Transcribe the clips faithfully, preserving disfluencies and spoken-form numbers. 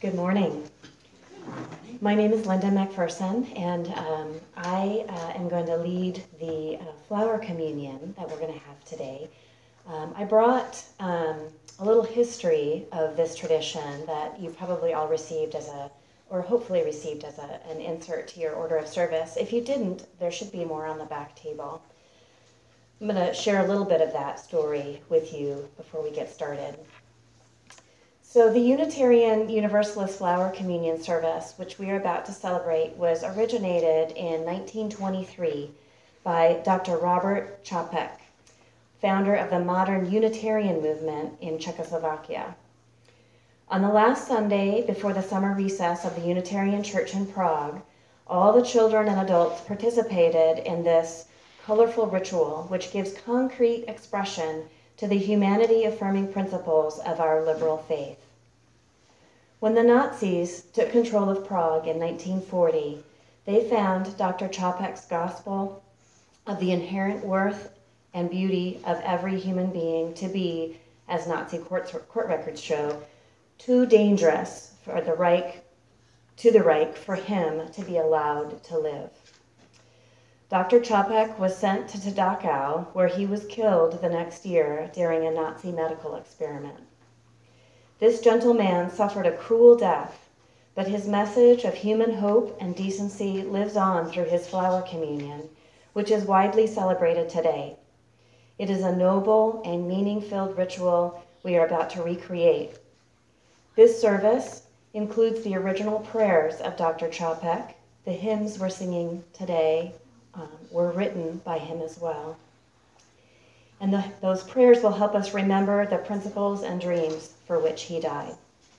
Good morning. My name is Linda McPherson, and um, I uh, am going to lead the uh, flower communion that we're going to have today. Um, I brought um, a little history of this tradition that you probably all received as a, or hopefully received as a, an insert to your order of service. If you didn't, there should be more on the back table. I'm going to share a little bit of that story with you before we get started. So the Unitarian Universalist Flower Communion service, which we are about to celebrate, was originated in nineteen twenty-three by Doctor Robert Čapek, founder of the modern Unitarian movement in Czechoslovakia. On the last Sunday before the summer recess of the Unitarian Church in Prague, all the children and adults participated in this colorful ritual, which gives concrete expression to the humanity-affirming principles of our liberal faith. When the Nazis took control of Prague in nineteen forty, they found Doctor Čapek's gospel of the inherent worth and beauty of every human being to be, as Nazi court, court records show, too dangerous for the Reich, to the Reich for him to be allowed to live. Doctor Čapek was sent to Dachau, where he was killed the next year during a Nazi medical experiment. This gentle man suffered a cruel death, but his message of human hope and decency lives on through his flower communion, which is widely celebrated today. It is a noble and meaning-filled ritual we are about to recreate. This service includes the original prayers of Doctor Čapek. The hymns we're singing today um, were written by him as well. And the, those prayers will help us remember the principles and dreams for which he died.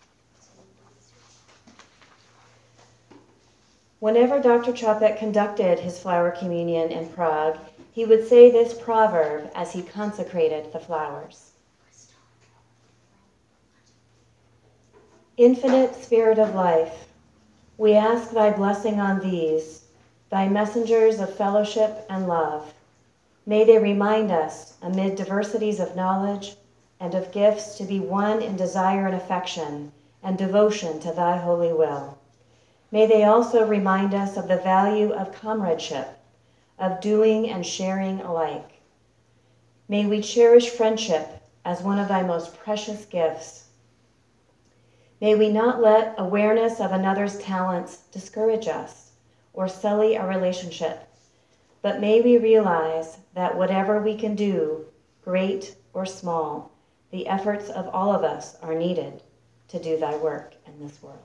Whenever Doctor Čapek conducted his flower communion in Prague, he would say this proverb as he consecrated the flowers. Infinite Spirit of life, we ask thy blessing on these, thy messengers of fellowship and love. May they remind us, amid diversities of knowledge and of gifts, to be one in desire and affection and devotion to thy holy will. May they also remind us of the value of comradeship, of doing and sharing alike. May we cherish friendship as one of thy most precious gifts. May we not let awareness of another's talents discourage us or sully our relationship, but may we realize that whatever we can do, great or small, the efforts of all of us are needed to do thy work in this world.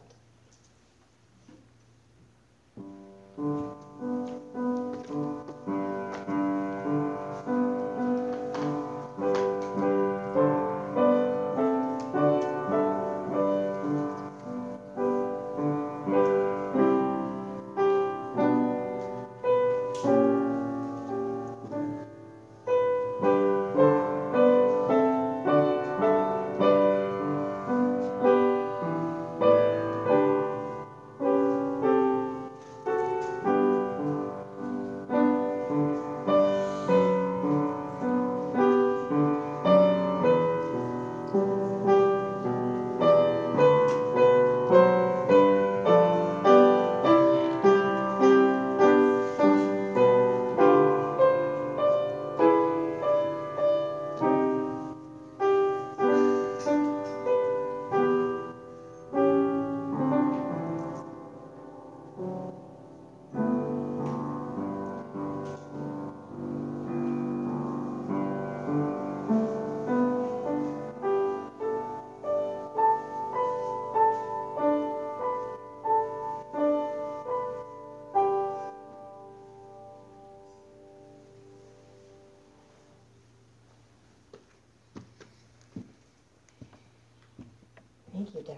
Thank you,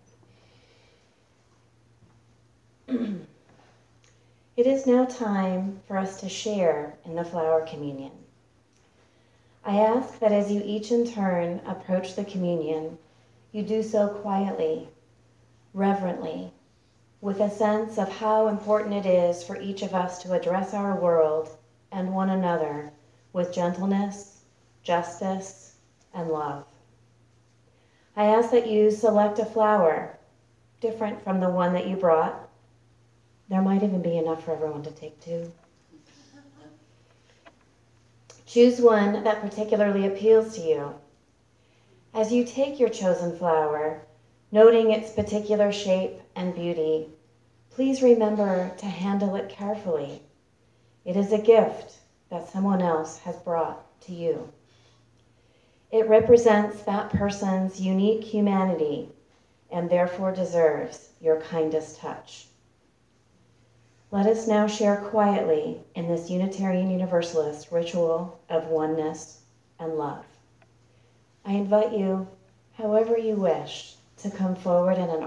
Deborah. It is now time for us to share in the flower communion. I ask that as you each in turn approach the communion, you do so quietly, reverently, with a sense of how important it is for each of us to address our world and one another with gentleness, justice, and love. I ask that you select a flower, different from the one that you brought. There might even be enough for everyone to take two. Choose one that particularly appeals to you. As you take your chosen flower, noting its particular shape and beauty, please remember to handle it carefully. It is a gift that someone else has brought to you. It represents that person's unique humanity and therefore deserves your kindest touch. Let us now share quietly in this Unitarian Universalist ritual of oneness and love. I invite you, however you wish, to come forward in an